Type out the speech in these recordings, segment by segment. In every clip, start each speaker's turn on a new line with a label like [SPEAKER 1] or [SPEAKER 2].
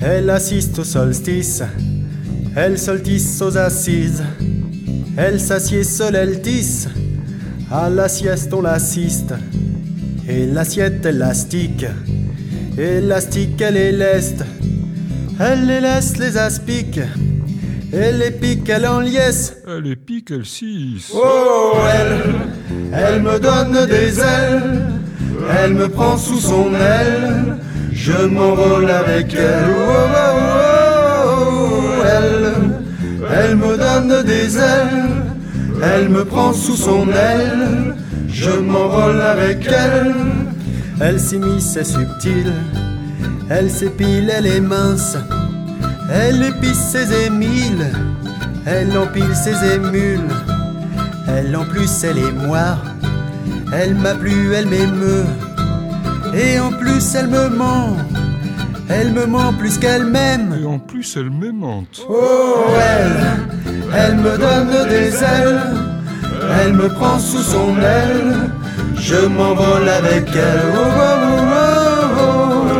[SPEAKER 1] Elle assiste au solstice, elle solstice aux assises. Elle s'assied seule, elle tisse, à la sieste on l'assiste. Et l'assiette élastique, élastique elle est leste. Elle les laisse, les aspics, et les pique, elle en liesse.
[SPEAKER 2] Elle est pique, elle cisse.
[SPEAKER 1] Oh, elle me donne des ailes, elle me prend sous son aile, je m'envole avec elle. Oh, oh, oh, elle me donne des ailes, elle me prend sous son aile, je m'envole avec elle. Elle s'immisce, c'est subtil, elle s'épile, elle est mince, elle épice ses émiles, elle empile ses émules. Elle en plus, elle est moi, elle m'a plu, elle m'émeut. Et en plus, elle me ment plus qu'elle m'aime.
[SPEAKER 2] Et en plus, elle m'aimante.
[SPEAKER 1] Oh, elle me donne des ailes, elle me prend sous son aile, je m'envole avec elle. Oh, oh, oh, oh,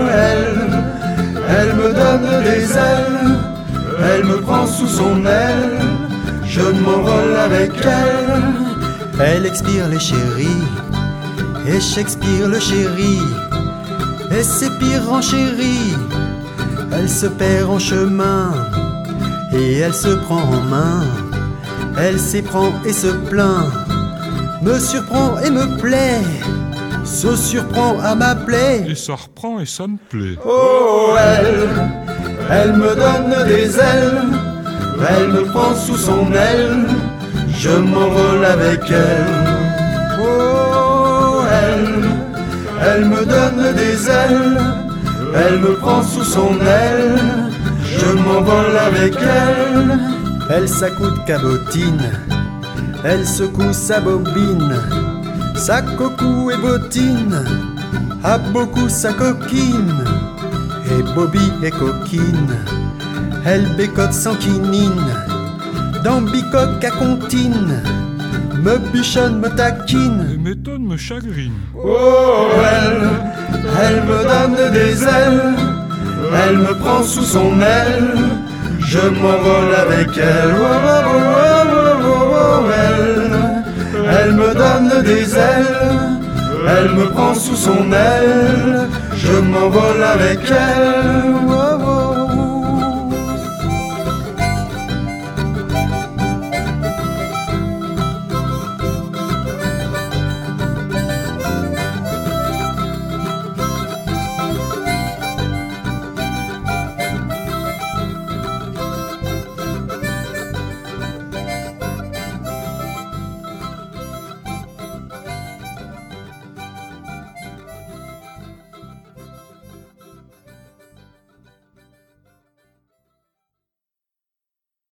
[SPEAKER 1] elle me donne des ailes, elle me prend sous son aile, je m'envole avec elle. Elle expire les chéris, et Shakespeare le chérit, et c'est pire en chérie. Elle se perd en chemin, et elle se prend en main. Elle s'éprend et se plaint, me surprend et me plaît, se surprend à ma plaie.
[SPEAKER 2] Et ça reprend et ça me plaît.
[SPEAKER 1] Oh, elle me donne des ailes, elle me prend sous son aile, je m'envole avec elle. Oh, elle me donne des ailes, elle me prend sous son aile, je m'envole avec elle. Elle s'accoute cabotine, elle secoue sa bobine, sa cocou et bottine, a beaucoup sa coquine, et Bobby est coquine. Elle bécote sans quinine, dans bicoque à comptine, me bichonne, me taquine,
[SPEAKER 2] Et m'étonne, me chagrine.
[SPEAKER 1] oh, elle me donne des ailes, elle me prend sous son aile, je m'envole avec elle. Oh, oh, oh, oh, oh, elle me donne des ailes, elle me prend sous son aile, je m'envole avec elle. Oh,